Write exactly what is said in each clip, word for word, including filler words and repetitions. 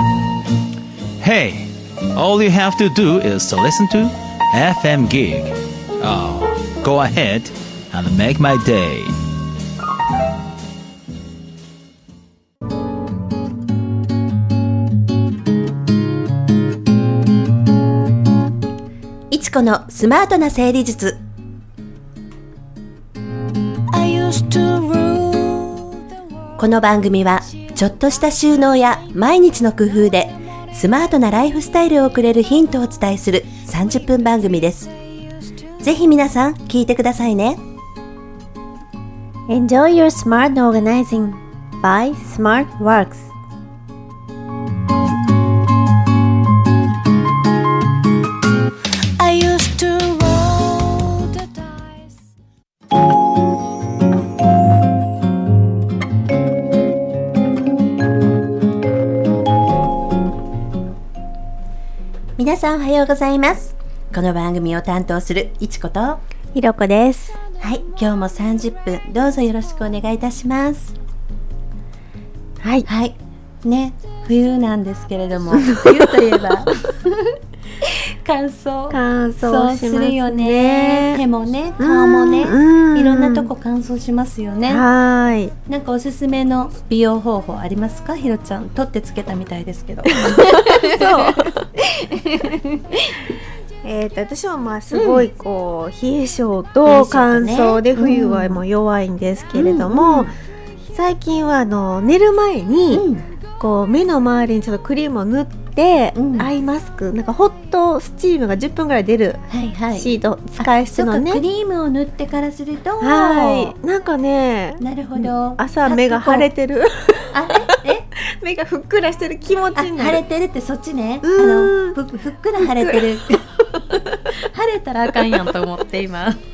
Hey, all you have to do is to listen to エフエム Gig. Oh, go ahead and make my day. いちこのスマートな整理術。この番組はちょっとした収納や毎日の工夫でスマートなライフスタイルをくれるヒントをお伝えするさんじゅっぷん番組です。ぜひ皆さん聞いてくださいね。 Enjoy your smart organizing by SmartWorks。 I used to roll the dice。 皆さんおはようございます。この番組を担当するいちことひろこです。 はい、今日もさんじゅっぷんどうぞよろしくお願いいたします。 はい、 はい、ね、冬なんですけれども冬といえば乾燥乾燥しますね。 そうするよね。手もね、顔もね、 うん、 いろんなとこ乾燥しますよね。 はい。 なんかおすすめの美容方法ありますか？ひろちゃん取ってつけたみたいですけど。 そうえーと私はまあすごいこう、うん、冷え性と乾燥で冬はもう弱いんですけれども、うん、最近はあの寝る前に、うん、こう目の周りにちょっとクリームを塗って、うん、アイマスクなんかホットスチームがじゅっぷんぐらい出るシート、はいはい、使い捨てのね、 クリームを塗ってからすると、 はい、なんかね、 なるほど、 朝目が腫れてるあえ目がふっくらしてる気持ちになる。 腫れてるってそっちね、あの ふ, ふっくら腫れてる腫れたらあかんやんと思って今そっ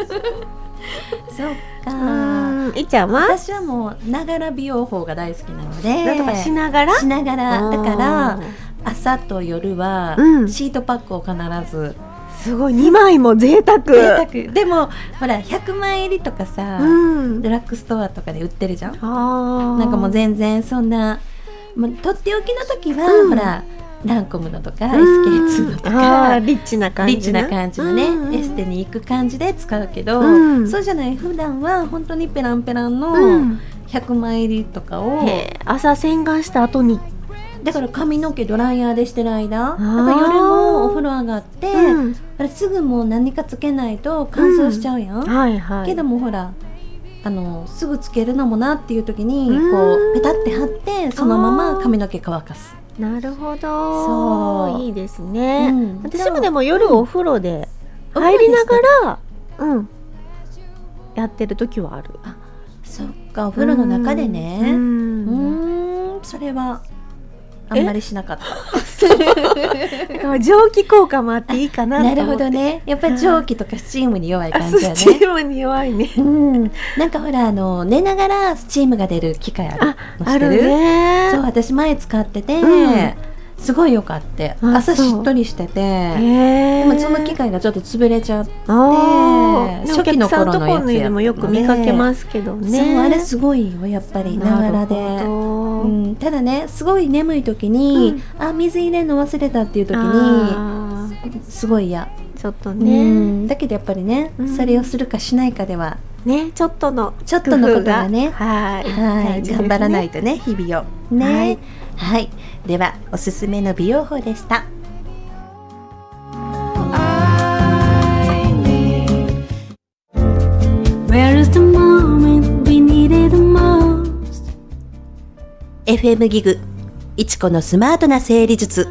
か。 いっちゃんは？ 私はもうながら美容法が大好きなので、 なんとかしながらしながらだから朝と夜はシートパックを必ず、 すごいにまいも贅沢贅沢でもほらひゃくまい入りとかさ、うん、ドラッグストアとかで売ってるじゃん。あなんかもう全然そんなもうとっておきの時は、うん、ほらランコムのとか エスケーツー のとか、 あリッチな感じリッチな感じのね、うんうん、エステに行く感じで使うけど、うん、そうじゃない普段は本当にペランペランのひゃくまい入りとかを、うん、 朝洗顔した後にだから髪の毛ドライヤーでしてる間だから夜もお風呂上がって、うん、あれすぐもう何かつけないと乾燥しちゃうやん、うんはいはい、けどもほらあのすぐつけるのもなっていう時に、うん、こうペタって貼ってそのまま髪の毛乾かす。 なるほど、そういいですね、うん、私もでも夜お風呂で入りながら、うん、やってる時はある。 あ、そっか、お風呂の中でね。うん、うーん、それはあんまりしなかった蒸気効果もあっていいかなと思って。 なるほどね、やっぱり蒸気とかスチームに弱い感じだね。 スチームに弱いね、 うん、なんかほらあの寝ながらスチームが出る機械ある。 あ、あるね。 そう、私前使ってて、うん、すごいよかった。朝しっとりしてて、でもその機械がちょっと潰れちゃって、初期の頃のやつやでもよく見かけますけどね。 そう、あれすごいよやっぱりながらで、うん、ただねすごい眠い時に、うん、あ水入れるの忘れたっていう時にすごい嫌ちょっとね、うん、 だけどやっぱりね、うん、それをするかしないかではね、ちょっとのちょっとのことがね、はい、はい、 ね、 頑張らないとね日々をね、はい、はい、ではおすすめの美容法でした。エフエム ギグいちこのスマートな整理術。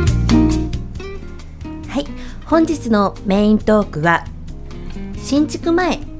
はい、本日のメイントークは新築前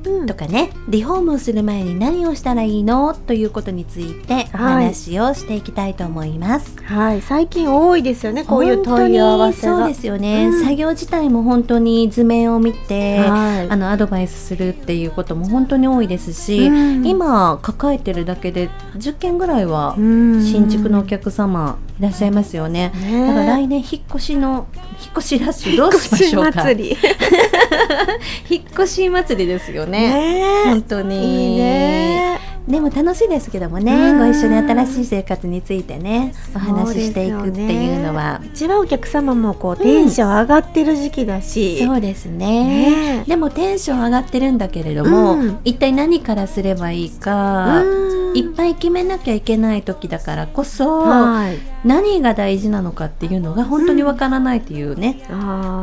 とかね、リフォームをする前に何をしたらいいのということについてお話をしていきたいと思います。 はい、最近多いですよね、こういう問い合わせが。 そうですよね、うん、作業自体も本当に図面を見て、はい、あのアドバイスするっていうことも本当に多いですし、うん、今抱えてるだけでじゅっけんぐらいは新築のお客様いらっしゃいますよね。ね、だから来年引っ越しの引っ越しラッシュどうしましょうか。引っ越し祭り引っ越し祭りですよね。ね、本当にいいね。でも楽しいですけどもね、ご一緒に新しい生活についてねお話ししていくっていうのは、 うちはお客様もこうテンション上がってる時期だし、 うん、そうです ね, ねでもテンション上がってるんだけれども、うん、一体何からすればいいか、うん、いっぱい決めなきゃいけない時だからこそ、はい、何が大事なのかっていうのが本当にわからないっていうね、うん、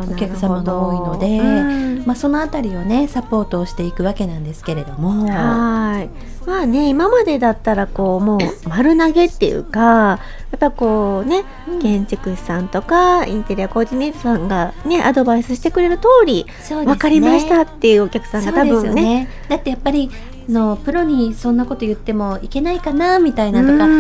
お客様が多いので、うんまあ、そのあたりをねサポートをしていくわけなんですけれども、 はいまあね、今までだったらこうもう丸投げっていうか、やっぱこうね、うん、建築士さんとかインテリアコーディネーターさんがねアドバイスしてくれる通り、ね、分かりましたっていうお客さんが多分 ね, ねだってやっぱりのプロにそんなこと言ってもいけないかなみたいなとか、うん、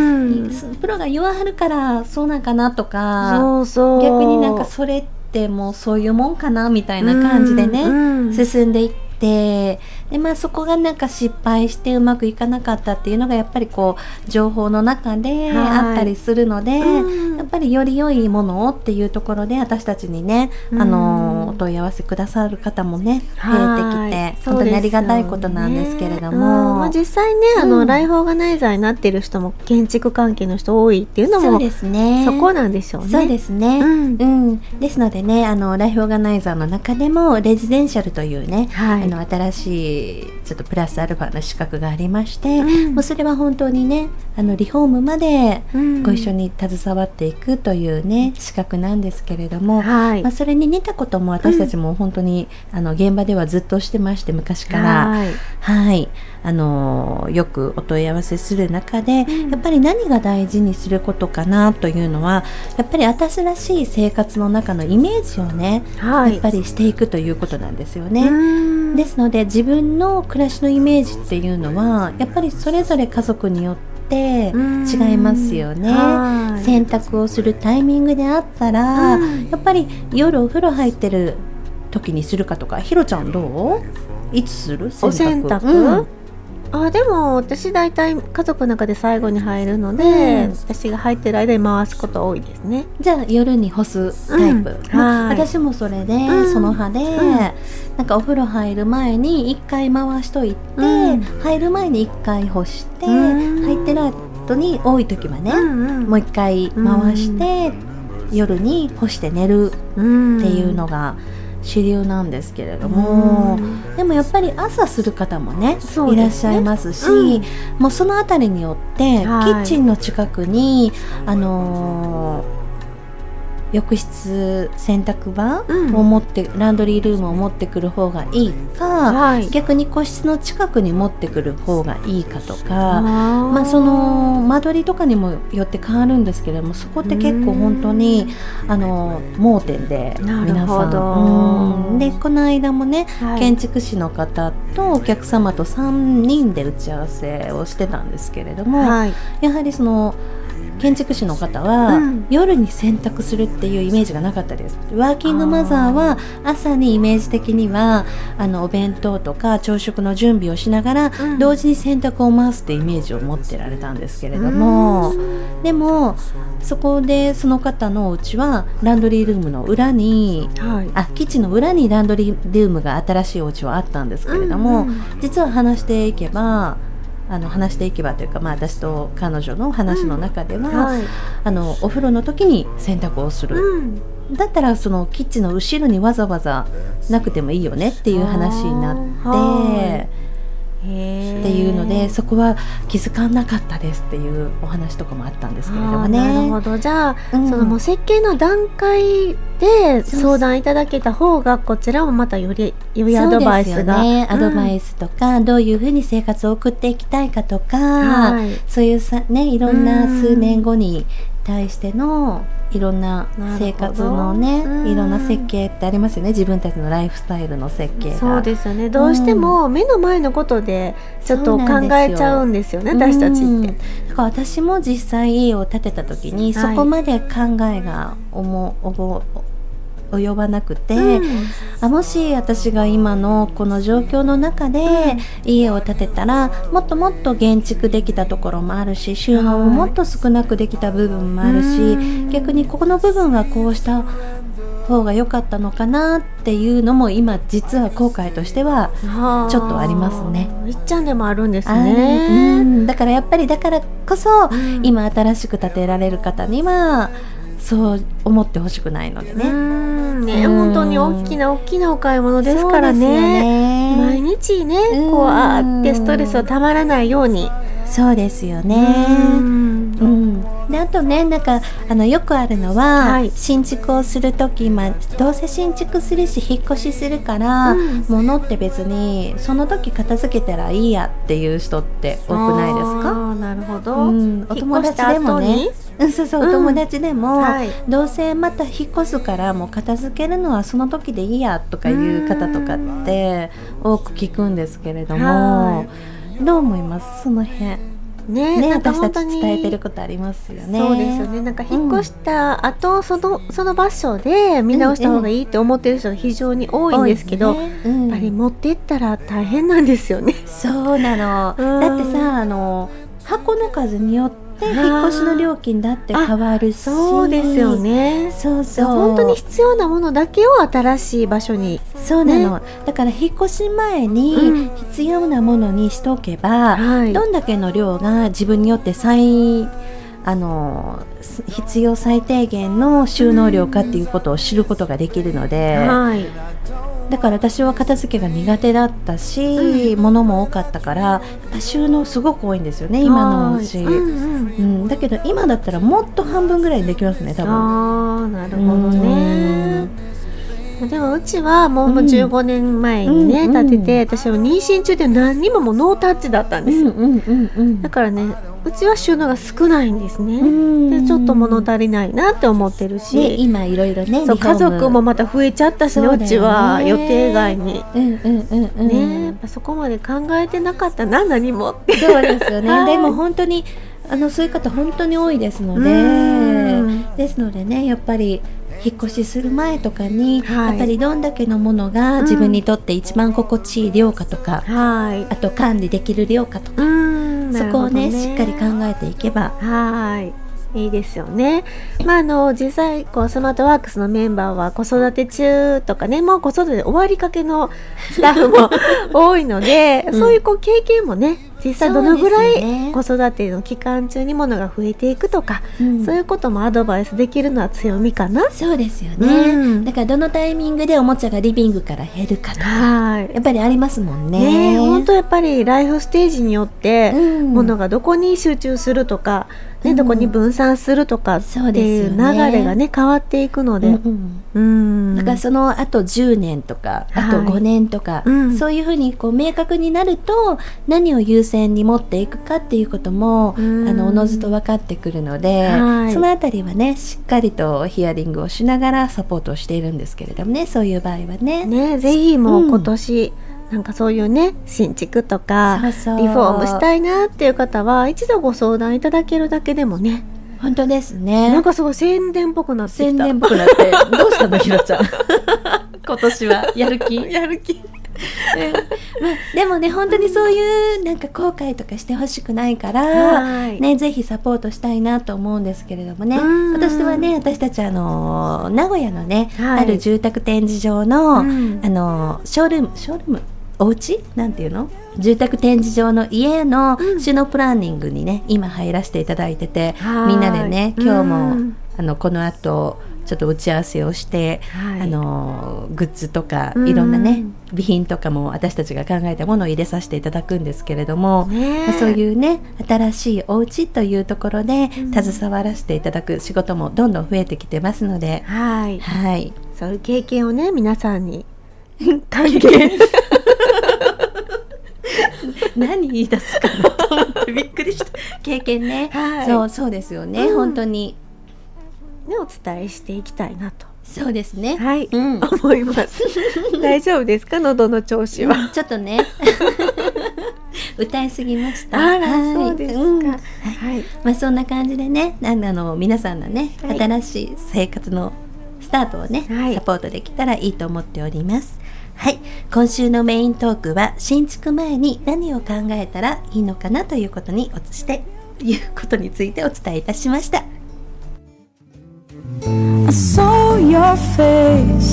プロが言わはるからそうなんかなとか、 そうそう逆になんかそれってもうそういうもんかなみたいな感じでね、うんうん、進んでいってでまあ、そこがなんか失敗してうまくいかなかったっていうのがやっぱりこう情報の中であったりするので、うん、やっぱりより良いものをっていうところで私たちにね、うん、あのお問い合わせくださる方もね増えてきて、本当にありがたいことなんですけれども、うんまあ、実際ねあの、うん、ライフオーガナイザーになってる人も建築関係の人多いっていうのもそうですね、そこなんでしょうね。 そうですね、うんうん、ですのでねあのライフオーガナイザーの中でもレジデンシャルというね、はい、あの新しいちょっとプラスアルファの資格がありまして、うん、もうそれは本当にねあのリフォームまでご一緒に携わっていくというね、うん、資格なんですけれども、はいまあ、それに似たことも私たちも本当に、うん、あの現場ではずっとしてまして昔から、はいはい、あのよくお問い合わせする中で、うん、やっぱり何が大事にすることかなというのはやっぱり私らしい生活の中のイメージをね、はい、やっぱりしていくということなんですよね。うんですので自分の暮らしのイメージっていうのはやっぱりそれぞれ家族によって違いますよね。洗濯をするタイミングであったらやっぱり夜お風呂入ってる時にするかとか、ひろちゃんどう？いつする？洗濯？お洗濯？うんあでも私大体家族の中で最後に入るので、うん、私が入ってる間に回すこと多いですね。 じゃあ夜に干すタイプ、うんまあ、私もそれで、うん、その派で、うん、なんかお風呂入る前にいっかい回しといて、うん、入る前にいっかい干して、うん、入ってる後に多い時はね、うんうん、もういっかい回して、うん、夜に干して寝るっていうのが主流なんですけれども、でもやっぱり朝する方も ね, ねいらっしゃいますし、うん、もうそのあたりによって、はい、キッチンの近くにあのー浴室洗濯板を持って、うん、ランドリールームを持ってくる方がいいか、はい、逆に個室の近くに持ってくる方がいいかとか、あ、まあ、その間取りとかにもよって変わるんですけれども、そこって結構本当にあの盲点で皆さん、うん、でこの間もね、はい、建築士の方とお客様とさんにんで打ち合わせをしてたんですけれども、はい、やはりその建築士の方は、うん、夜に洗濯するっていうイメージがなかったです。ワーキングマザーは朝にイメージ的にはあのお弁当とか朝食の準備をしながら、うん、同時に洗濯を回すってイメージを持ってられたんですけれども、でもそこでその方のお家はランドリールームの裏に、はい、あキッチンの裏にランドリールームが新しいお家はあったんですけれども、うんうん、実は話していけばあの話していけばというか、まあ、私と彼女の話の中では、うんはい、あのお風呂の時に洗濯をする、うん、だったらそのキッチンの後ろにわざわざなくてもいいよねっていう話になってっていうので、そこは気づかなかったですっていうお話とかもあったんですけれどもね。 なるほど。じゃあ、うん、そのもう設計の段階で相談いただけた方がこちらもまたより良いアドバイスが、そうですよね、うん、アドバイスとかどういうふうに生活を送っていきたいかとか、はい、そういうさ、ね、いろんな数年後に対してのいろんな生活のね、うん、いろんな設計ってありますよね。自分たちのライフスタイルの設計が。 そうですよね。どうしても目の前のことでちょっと考えちゃうんですよね、私たちって。うん、だから私も実際家を建てた時に、はい、そこまで考えが思う及ばなくて、うん、あもし私が今のこの状況の中で家を建てたら、もっともっと減築できたところもあるし、収納ももっと少なくできた部分もあるし、うん、逆にここの部分はこうした方が良かったのかなっていうのも今実は後悔としてはちょっとありますね。 いっちゃんでもあるんですね。 うん、だからやっぱりだからこそ、うん、今新しく建てられる方にはそう思ってほしくないのでね。 うんね、本当に大きな大きなお買い物ですから ね, ね毎日ねこうあーってストレスはたまらないように。 そうですよね。うん、うん、であとね、なんかあのよくあるのは、はい、新築をするとき、まあ、どうせ新築するし引っ越しするから、うん、物って別にその時片付けたらいいやっていう人って多くないですか？ あなるほど、 うん、お友達でもね、そうそう、お友達でも、うんはい、どうせまた引っ越すからもう片付けるのはその時でいいやとかいう方とかって多く聞くんですけれども、どう思います？その辺ね、ね、私たち伝えてることありますよね。 そうですよね。なんか引っ越した後、うん、そのその場所で見直した方がいいって思ってる人が非常に多いんですけど、うんうんねうん、やっぱり持っていったら大変なんですよね。 そうなの、うん、だってさ、あの箱の数によって引っ越しの料金だって変わるし。 そうですよね。 そうそう、 本当に必要なものだけを新しい場所に。 そうなの、ね、だから引っ越し前に必要なものにしておけば、うん、どんだけの量が自分によって最あの必要最低限の収納量かっていうことを知ることができるので、うんはい、だから私は片付けが苦手だったし、うん、物も多かったから収納すごく多いんですよね今のうち、うんうんうん、だけど今だったらもっと半分ぐらいにできますね多分。 あーなるほどね。でもうちはもうじゅうごねんまえにね、うん、建てて、私は妊娠中で何にももうノータッチだったんですよ、うんうんうんうん、だからねうちは収納が少ないんですね。でちょっと物足りないなって思ってるし、 ね、今いろいろねそう家族もまた増えちゃったし、ね、うちは予定外に、うんうんうんうんね、やっぱそこまで考えてなかったな何も。 そうですよね、はい、でも本当にあのそういう方本当に多いですので、ですのでねやっぱり引っ越しする前とかに、はい、やっぱりどんだけのものが自分にとって一番心地いい量かとか、うん、あと管理できる量かとか、うん、そこを ね, ねしっかり考えていけばはいいいですよね。まあ、あの実際こうスマートワークスのメンバーは子育て中とかねもう子育て終わりかけのスタッフも多いので、うん、そういうこう経験もね実際どのぐらい子育ての期間中に物が増えていくとか、うん、そういうこともアドバイスできるのは強みかな。 そうですよね、うん、だからどのタイミングでおもちゃがリビングから減るかとかはいやっぱりありますもん ね, ね本当やっぱりライフステージによって物がどこに集中するとか、ね、どこに分散するとかっていう流れがね変わっていくので、うんうん、だからそのあとじゅうねんとかあとごねんとか、はいうん、そういうふうにこう明確になると何を優先に持っていくかっていうことも、うん、あのおのずと分かってくるので、はい、そのあたりはねしっかりとヒアリングをしながらサポートをしているんですけれどもねそういう場合はね、 ねぜひもう今年、うん、なんかそういうね新築とかそうそうリフォームしたいなっていう方は一度ご相談いただけるだけでもね本当ですね。 なんかすごい宣伝っぽくなってきた。 宣伝っぽくなってどうしたのひろちゃん今年はやる気やる気まあ、でもね本当にそういうなんか後悔とかしてほしくないから、ね、ぜひサポートしたいなと思うんですけれどもね私はね私たちあの名古屋のね、はい、ある住宅展示場の、あのショールームショールームお家なんていうの住宅展示場の家の収納プランニングにね、うん、今入らせていただいててみんなでね今日も、うん、あのこの後ちょっと打ち合わせをして、はい、あのグッズとかいろんなね備品とかも私たちが考えたものを入れさせていただくんですけれども、ね、そういうね新しいお家というところで携わらせていただく仕事もどんどん増えてきてますので、 はい、 はい、 そういう経験をね皆さんに関係何言い出すかなと思ってびっくりした経験ね、はい、そうそうですよね、うん、本当にね、お伝えしていきたいなと。 そうですね。 はい、 うん、 思います。大丈夫ですか、喉の調子は。 ちょっとね歌いすぎました。 あら、はい、そうですか、うん、はい、 まあ、そんな感じでね、あの皆さんのね、はい、新しい生活のスタートをね、はい、サポートできたらいいと思っております。はい、今週のメイントークは新築前に何を考えたらいいのかなということにおしていうことについてお伝えいたしました。 I saw your face.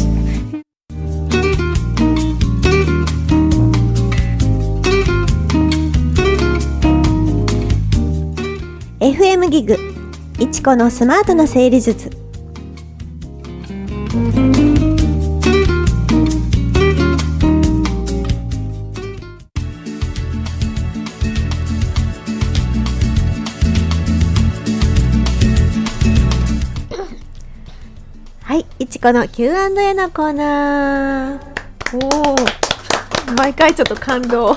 エフエム ギグいちこのスマートな整理術。はい、いちこの キューアンドエー のコーナー。おー、毎回ちょっと感動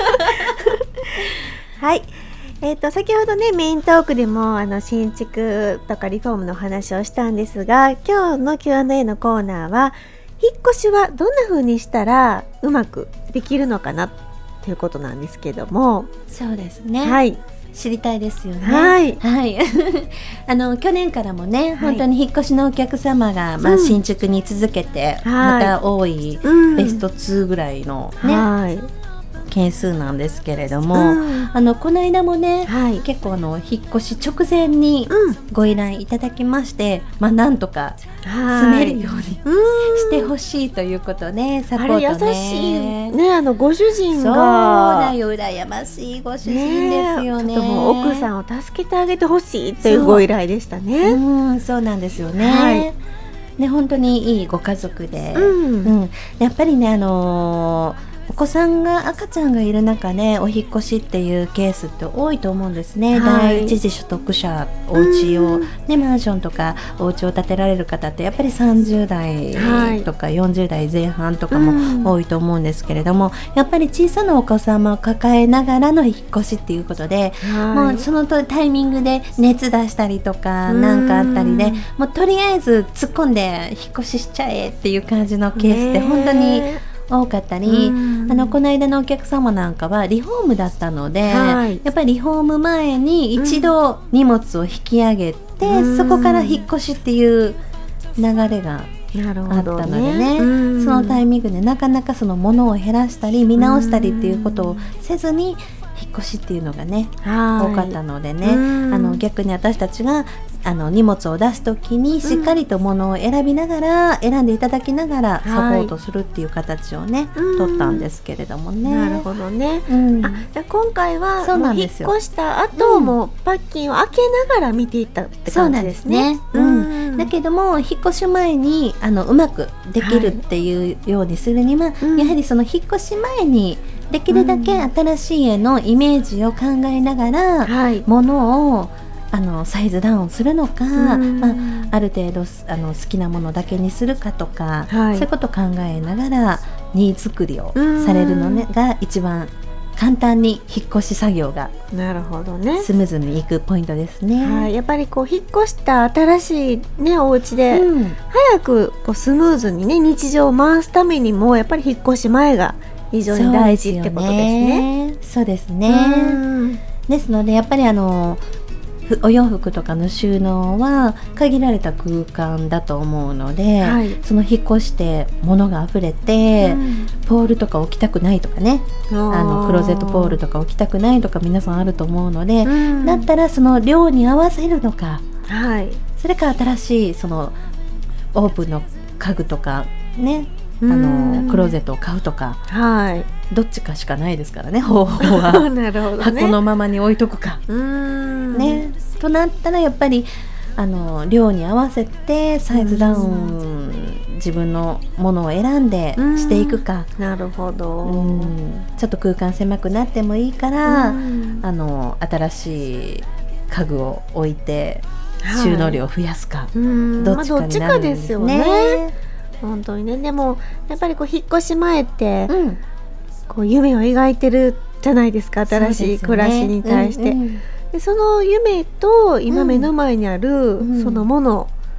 はい、えーと、先ほどね、メイントークでもあの新築とかリフォームの話をしたんですが、今日の キューアンドエー のコーナーは、引っ越しはどんな風にしたらうまくできるのかなということなんですけども。 そうですね、 はい、 知りたいですよね。 はい、 はい、あの去年からもね、はい、本当に引っ越しのお客様が、まあ、新築に続けて、うん、また多い、うん、ベストツーぐらいのね、はい、件数なんですけれども、うん、あのこの間もね、はい、結構あの引っ越し直前にご依頼いただきまして、うん、まあ、なんとか住めるようにしてほしいということで、サポートね。 あれ優しいね、あのご主人が。 そうだよ、羨ましいご主人ですよね。 ちょっともう奥さんを助けてあげてほしいというご依頼でしたね。 そう、うん、そうなんですよね。はい、ね、本当にいいご家族で、うんうん、やっぱりね、あのーお子さんが赤ちゃんがいる中でお引っ越しっていうケースって多いと思うんですね、はい、第一次所得者、お家を、ね、マンションとかお家を建てられる方ってやっぱりさんじゅう代とかよんじゅう代前半とかも多いと思うんですけれども、やっぱり小さなお子様を抱えながらの引っ越しっていうことで、はい、もうそのタイミングで熱出したりとかなんかあったりで、もうとりあえず突っ込んで引っ越ししちゃえっていう感じのケースって本当に多かったり、あのこの間のお客様なんかはリフォームだったので、はい、やっぱりリフォーム前に一度荷物を引き上げて、うん、そこから引っ越しっていう流れがあったので ね, ね、うん、そのタイミングでなかなかその物を減らしたり見直したりっていうことをせずに引っ越しっていうのがね、多かったのでね、あの逆に私たちがあの荷物を出すときにしっかりと物を選びながら、うん、選んでいただきながらサポートするっていう形をね、はい、取ったんですけれどもね。 なるほどね、うん、あ、じゃあ今回はそうなんですよ、引っ越した後もパッキンを開けながら見ていったって感じですね。 そうなんですね、うん、だけども引っ越し前にあのうまくできるっていうようにするには、はい、やはりその引っ越し前にできるだけ新しい家のイメージを考えながら、はい、物をあのサイズダウンするのか、まあ、ある程度あの好きなものだけにするかとか、はい、そういうことを考えながら荷作りをされるの、ね、が一番簡単に引っ越し作業がなるほどね、 スムーズにいくポイントですね。 はい、やっぱりこう引っ越した新しい、ね、お家で、うん、早くこうスムーズに、ね、日常を回すためにもやっぱり引っ越し前が非常に大事ってことですね。 そうですね。ですのでやっぱりあのお洋服とかの収納は限られた空間だと思うので、はい、その引っ越して物があふれて、うん、ポールとか置きたくないとかね、あのクローゼットポールとか置きたくないとか皆さんあると思うので、うん、だったらその量に合わせるのか、はい、それか新しいそのオープンの家具とかね、あのクローゼットを買うとか、はい、どっちかしかないですからね、方法はなるほど、ね、箱のままに置いとくか、うーん、ね、となったらやっぱりあの量に合わせてサイズダウン自分のものを選んでしていくか。 なるほど。 うん、ちょっと空間狭くなってもいいからあの新しい家具を置いて収納量を増やすか、はい、どっちかになるんですね。まあ、どっちかですよね。 本当にね。でもやっぱりこう引っ越し前って、うん、こう夢を描いてるじゃないですか、新しい暮らしに対して。 そ,、ね、うんうん、でその夢と今目の前にある、うん、そのもの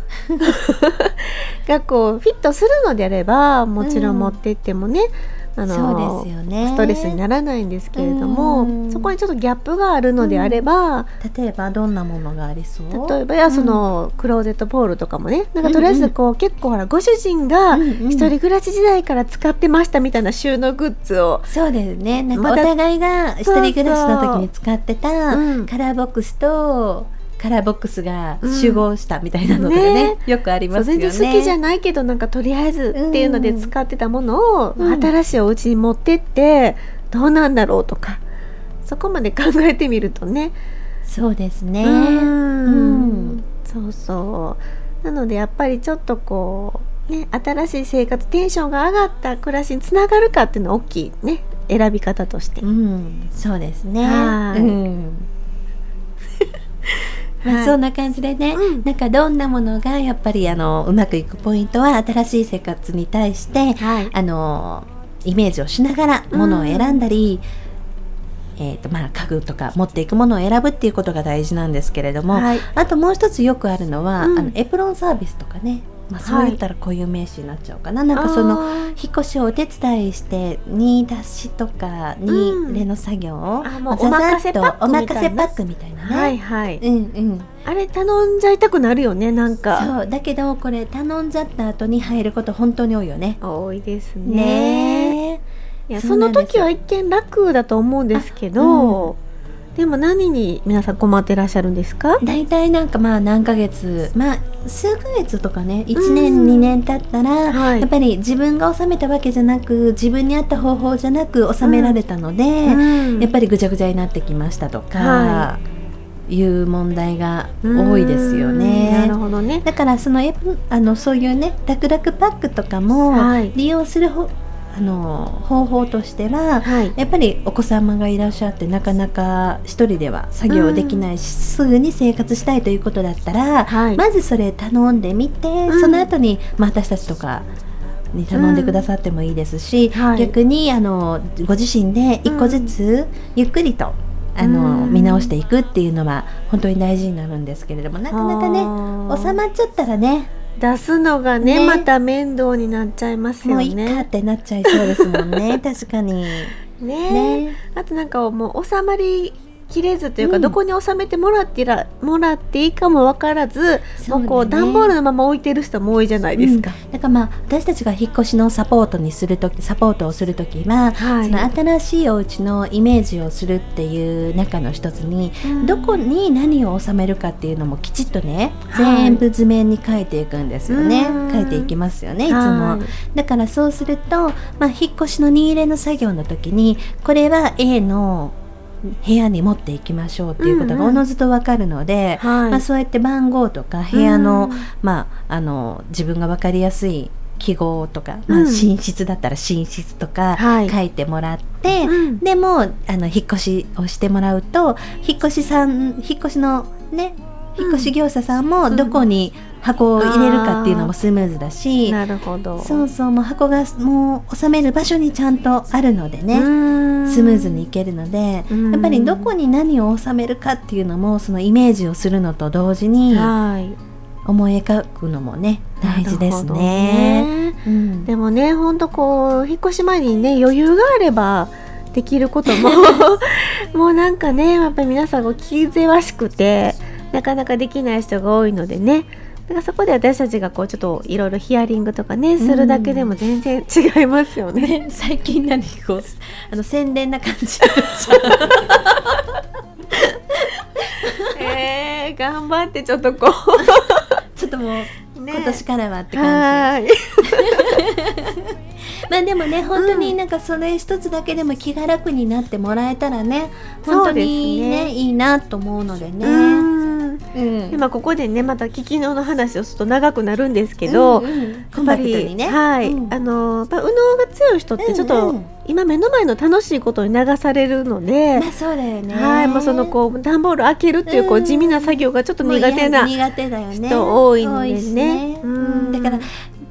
がこうフィットするのであればもちろん持って行ってもね、うん、あのそうですよね、 ストレスにならないんですけれども、うん、そこにちょっとギャップがあるのであれば、うん、 例えばどんなものがありそう？ 例えばいやその、うん、クローゼットポールとかもね、なんかとりあえずこう、うんうん、結構ほらご主人が一人暮らし時代から使ってましたみたいな収納グッズを、 そうですね、なんかお互いが一人暮らしの時に使ってたカラーボックスとカラーボックスが集合したみたいなのとかね、うんね、よくありますよね。 全然好きじゃないけどなんかとりあえずっていうので使ってたものを、うん、新しいお家に持ってってどうなんだろうとか、そこまで考えてみるとね。 そうですね、 うん、うん、そうそうなのでやっぱりちょっとこうね、新しい生活テンションが上がった暮らしにつながるかっていうのは大きいね、選び方として、 うん、そうですね、 はい、 うんまあ、そんな感じでね、うん、なんかどんなものがやっぱりあのうまくいくポイントは、新しい生活に対して、はい、あのイメージをしながらものを選んだり、うん、えーとまあ、家具とか持っていくものを選ぶっていうことが大事なんですけれども、はい、あともう一つよくあるのは、うん、あのエプロンサービスとかね、まあ、そう言ったら固有名詞になっちゃうかな、はい、なんかその引っ越しをお手伝いしてに出しとかに入れの作業を、うん、 もうお任せパックみたいな、 お任せパックみたいなね、 はいはい、 うんうん、 あれ頼んじゃいたくなるよね、なんか。 そうだけどこれ頼んじゃった後に入ること本当に多いよね。 多いですね。ね、いやその時は一見楽だと思うんですけど、うん、でも何に皆さん困ってらっしゃるんですか？ だいたいなんかまあ何ヶ月、まあ数ヶ月とかね、いちねん、うん、にねん経ったら、はい、やっぱり自分が収めたわけじゃなく、自分に合った方法じゃなく収められたので、うん、やっぱりぐちゃぐちゃになってきましたとか、はい、いう問題が多いですよね。 なるほどね。 だからそのあのそういうね楽々パックとかも利用するほ、はい、あの方法としては、はい、やっぱりお子様がいらっしゃってなかなか一人では作業できないし、うん、すぐに生活したいということだったら、はい、まずそれ頼んでみて、うん、その後に、まあ、私たちとかに頼んでくださってもいいですし、うん、はい、逆にあのご自身で一個ずつゆっくりと、うん、あの見直していくっていうのは本当に大事になるんですけれども、なかなかね収まっちゃったらね出すのが ね, ねまた面倒になっちゃいますよね。 もういいかってなっちゃいそうですもんね確かにね, ねあとなんかもう収まりきれずというか、うん、どこに収めてもらってらもらっていいかも分からず、もうこう段ボールのまま置いてる人も多いじゃないですか、 うん、だからまあ私たちが引っ越しのサポートにするときサポートをするときは、はい、その新しいお家のイメージをするっていう中の一つに、うん、どこに何を収めるかっていうのもきちっとね、はい、全部図面に書いていくんですよね、うん、書いていきますよねいつも、はい、だからそうすると、まあ、引っ越しの荷入れの作業の時にこれは A の部屋に持っていきましょうっていうことがおのずと分かるので、うんうん、まあ、そうやって番号とか部屋の、うん、まあ、あの自分が分かりやすい記号とか、まあ、寝室だったら寝室とか書いてもらって、はい、でもあの引っ越しをしてもらうと引っ越しさん引っ越しのね引っ越し業者さんもどこに箱を入れるかっていうのもスムーズだし、 うん、なるほど、 そうそう、もう箱がもう収める場所にちゃんとあるのでね、スムーズにいけるので、やっぱりどこに何を収めるかっていうのもそのイメージをするのと同時に思い描くのもね大事ですね。 ね、うん、でもね本当こう引っ越し前にね余裕があればできることももうなんかねやっぱり皆さんこう気ぜわしくてなかなかできない人が多いのでね、だからそこで私たちがこうちょっといろいろヒアリングとかねするだけでも全然違いますよね。 ね、最近何こうあの宣伝な感じえー、頑張ってちょっとこうちょっともう、ね、今年からはって感じ。まあでもね本当になんかそれ一つだけでも気が楽になってもらえたらね、うん、本当に ね, ねいいなと思うのでね。 うん、今ここでねまた聞きのの話をすると長くなるんですけど、うんうん、やっぱり、ね、はい、うん、あのやっぱ右脳が強い人ってちょっと、うんうん、今目の前の楽しいことに流されるので、 まあ、そうだよね、 はい、もうそのこう段ボール開けるっていう、こう地味な作業がちょっと苦手な苦手だよね、 人多いんでね、 うん、だから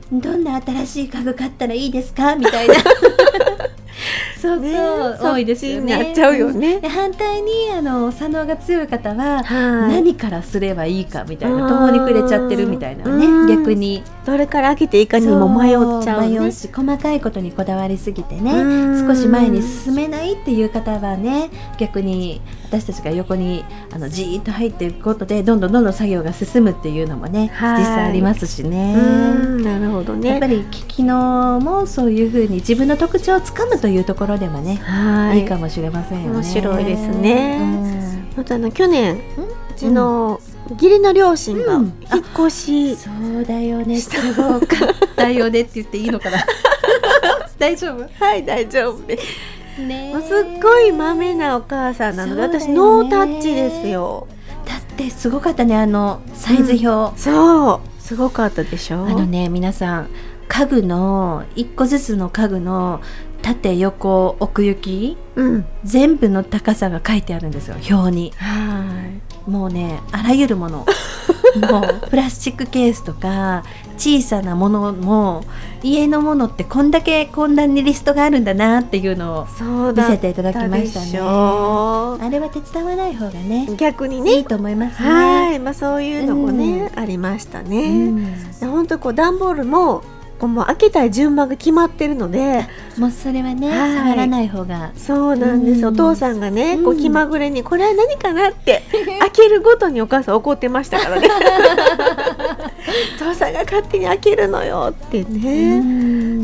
どんな新しい家具買ったらいいですかみたいなそうそう、ね、多いですよね。 なっちゃうよね。 で反対にあの左脳が強い方は、はい、何からすればいいかみたいな途方に暮れちゃってるみたいなね、逆にどれから開けていいかにも迷っちゃう、ね、 迷うし細かいことにこだわりすぎてね少し前に進めないっていう方はね逆に私たちが横にあのじーっと入っていくことでどんどんどんどん作業が進むっていうのもね、はい、実際ありますしね。 うんなるほどね。 やっぱり機能もそういうふうに自分の特徴をつかむというところでもね、はい、いいかもしれませんよね。 面白いですね。うん、またあの去年うちの義理の両親が引っ越し、うん、 そうだよねすごかったよねって言っていいのかな大丈夫？ はい大丈夫ですね、すっごいまめなお母さんなので、私ノータッチですよ。 だってすごかったねあのサイズ表、 うん、そうすごかったでしょ。 あのね皆さん家具のいっこずつの家具の縦横奥行き、うん、全部の高さが書いてあるんですよ表に。はいもうねあらゆるものもうプラスチックケースとか小さなものも家のものってこんだけこんなにリストがあるんだなっていうのを見せていただきましたね。あれは手伝わない方がね逆にねいいと思いますね。 はい、まあ、そういうのもね、うん、ありましたね、うん、本当こう段ボールもこうもう開けたい順番が決まってるのでもうそれはね、はい、触らない方がそうなんです、うん、お父さんがねこう気まぐれにこれは何かなって開けるごとにお母さん怒ってましたからねお父さんが勝手に開けるのよってね、うん、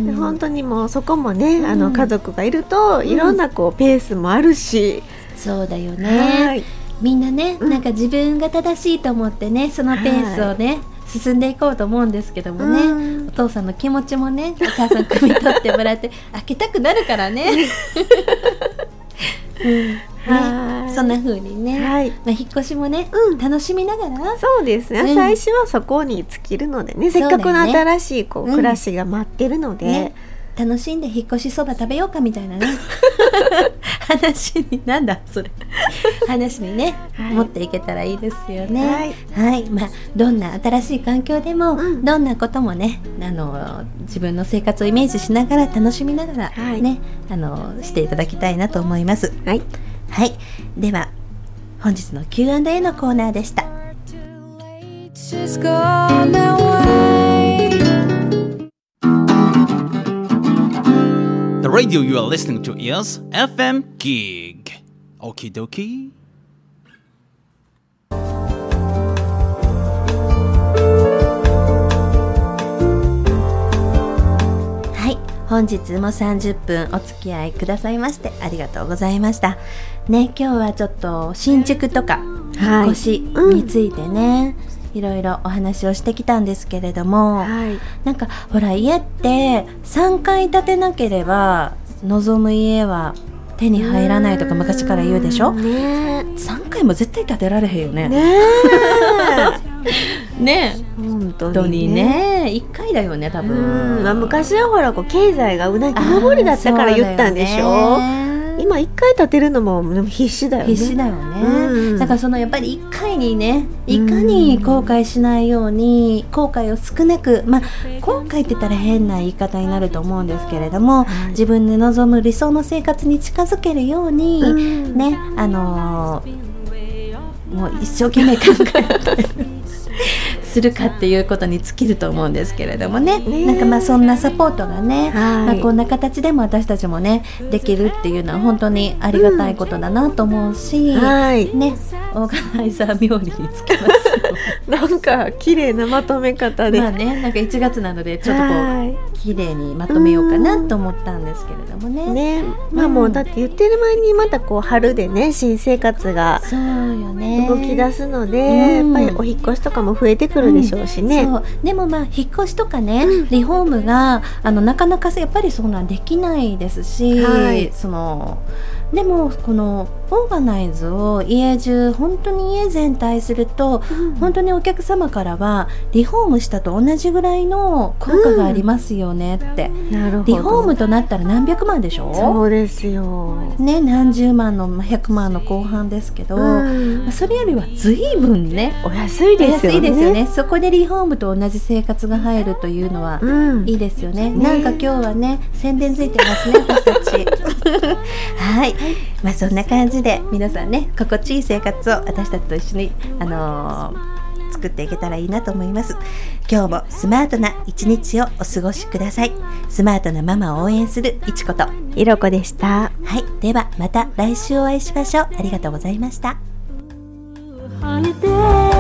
で本当にもうそこもね、うん、あの家族がいるといろんなこうペースもあるし、 うん、そうだよね、はい、みんなね、うん、なんか自分が正しいと思ってねそのペースをね、はい進んでいこうと思うんですけどもね、うん、お父さんの気持ちもねお母さん汲み取ってもらって開けたくなるからね、うんねはいそんな風にね、はいまあ、引っ越しもね、うん、楽しみながらそうですね、うん、最初はそこに尽きるのでねせっかくの新しいこう、ね、暮らしが待ってるので、うんね楽しんで引っ越しそば食べようかみたいなね話になんだそれ話にね、はい、持っていけたらいいですよね。はい、はいまあ、どんな新しい環境でも、うん、どんなこともねあの自分の生活をイメージしながら楽しみながら、はい、ねあのしていただきたいなと思います。はい、はい、では本日の キューアンドエー のコーナーでした。 The radio you are listening to is エフエム Gig. Okie dokie. はい、本日もさんじゅっぷんお付き合いくださいましてありがとうございました。ね、今日はちょっと新築とか引っ越しについてね、はいうんいろいろお話をしてきたんですけれども、はい、なんかほら家ってさんかい建てなければ望む家は手に入らないとか昔から言うでしょ、ね、さんかいも絶対建てられへんよね。ねえねえ本当にねいっかいだよね多分、 まあ、昔はほらこう経済がうなぎ登りだったから言ったんでしょ。今いっかい建てるのも必死だよね。 必死だよね、うん、だからそのやっぱりいっかいにねいかに後悔しないように後悔を少なく、まあ後悔って言ったら変な言い方になると思うんですけれども、はい、自分で望む理想の生活に近づけるように、うん、ねあのー、もう一生懸命考えてするかっていうことに尽きると思うんですけれども ね, ねなんかまあそんなサポートがね、はいまあ、こんな形でも私たちもねできるっていうのは本当にありがたいことだなと思うし、うんはいね、オーガナイザー冥利につきますなんか綺麗なまとめ方でまあねなんかいちがつなのでちょっとこう綺麗にまとめようかなと思ったんですけれども ね, ねまあもうだって言ってる前にまたこう春でね新生活が動き出すので、うん、やっぱりお引っ越しとかも増えてくるでしょうしね、うん、そうでもまあ引っ越しとかね、うん、リフォームがあのなかなかやっぱりそんなんできないですし、はい、そのでもこのオーガナイズを家中本当に家全体すると、うん、本当にお客様からはリフォームしたと同じぐらいの効果がありますよねって、うん、なるほど。リフォームとなったら何百万でしょ。 そうですよね、何十万のひゃくまんの後半ですけど、うん、それよりは随分ねお安いですよね。 安いですよね。そこでリフォームと同じ生活が入るというのは、うん、いいですよね。なんか今日はね宣伝ついてますね私たちはい、まあそんな感じで皆さんね心地いい生活を私たちと一緒に、あのー、作っていけたらいいなと思います。今日もスマートな一日をお過ごしください。スマートなママを応援するいちことひろこでした。 はい、ではまた来週お会いしましょう。ありがとうございました。